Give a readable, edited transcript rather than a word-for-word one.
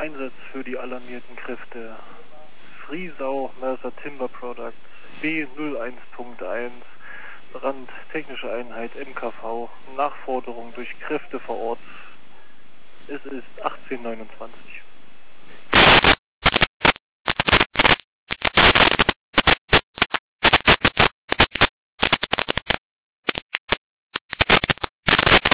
Einsatz für die alarmierten Kräfte. Friesau Mercer Timber Products B01.1 Brand, technische Einheit MKV, Nachforderung durch Kräfte vor Ort. Es ist 18:29.